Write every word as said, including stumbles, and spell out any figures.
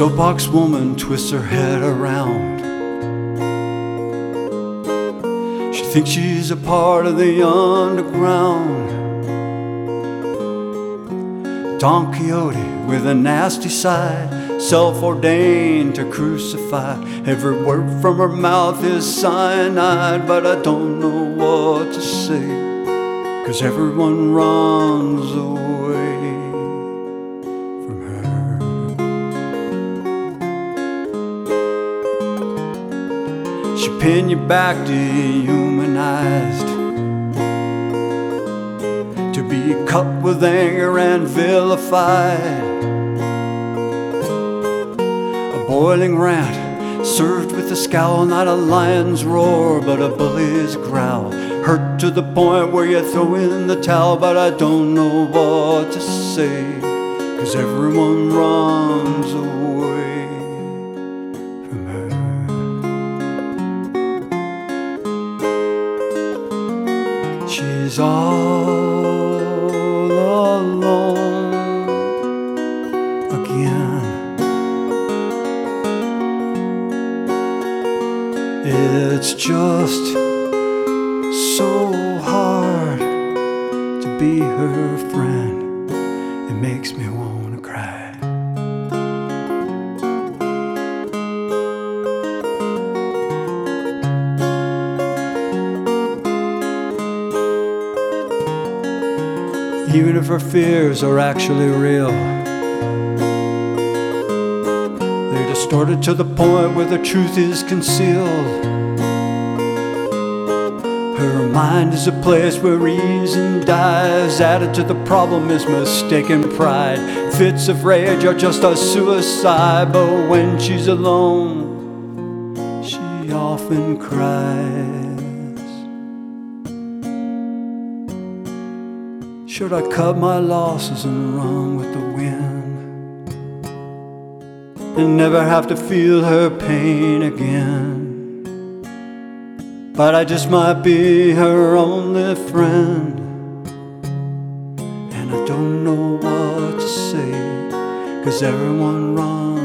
soapbox woman twists her head around. She thinks she's a part of the underground. Don Quixote with a nasty side, self-ordained to crucify. Every word from her mouth is cyanide, but I don't know what to say, 'cause everyone runs away from her. She pin you back dehumanized, to be cut with anger and vilified. A boiling rant served with a scowl, not a lion's roar, but a bully's growl. Hurt to the point where you throw in the towel, but I don't know what to say, 'cause everyone runs away from her. She's all alone again. It's just so hard to be her friend. It makes me wanna cry. Even if her fears are actually real, they're distorted to the point where the truth is concealed. Her mind is a place where reason dies. Added to the problem is mistaken pride. Fits of rage are just a suicide, but when she's alone, she often cries. Should I cut my losses and run with the wind, and never have to feel her pain again? But I just might be her only friend, and I don't know what to say, 'cause everyone runs